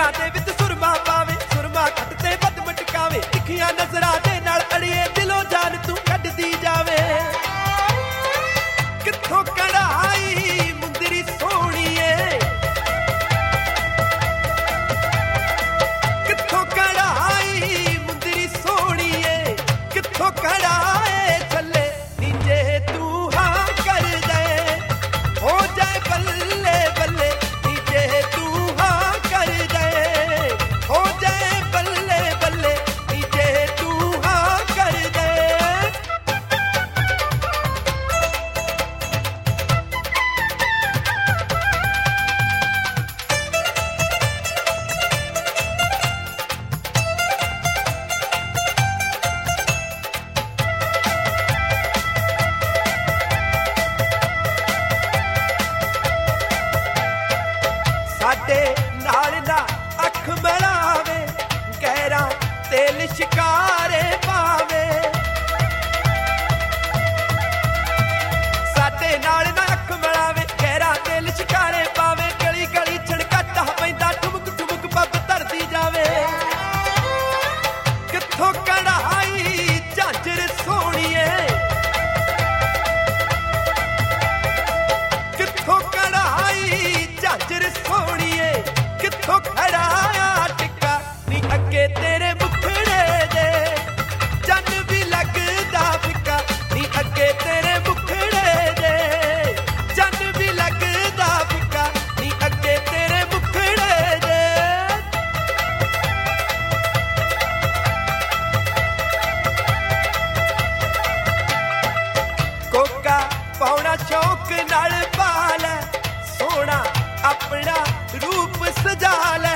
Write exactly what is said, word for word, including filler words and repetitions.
मोतियां दे विच सुरमा पावे सुरमा खट ते बद मटकावे तिखियां नजरां दे नाल अड़िए दिलों जान तू कढदी जावे कित्थों कढ़ाई मुंदरी सोहणीए कित्थों कढ़ाई मुंदरी सोहणीए कित्थों कढ़ाए चले नीचे तू हाँ कर दे हो जाए बल्ले बल्ले नीचे तू हाँ कर दे हो जाए बल्ले बल्ले नीचे तू हाँ कर दे साडे नाल ना अख मिलावे गहरा तेल शिकारे पावे साडे नाल ना अख मिलावे गहरा तेल शिकारे पावे गली गली छड़काटा पैंदा ठुमक ठुमक पग धरदी जावे कित्थों कढ़ाई झांजर सोहणीए कित्थों कढ़ाई झांजर सोहणीए कित्थों खड़ाया टिक्का नी अगे तेरे मुखड़े दे जन भी लगदा फिक्का नी अगे तेरे मुखड़े दे जन भी लगदा फिक्का नी अगे तेरे मुखड़े दे कोका पाउणा शौक नाल पाल सोहना अपना रूप सजा ले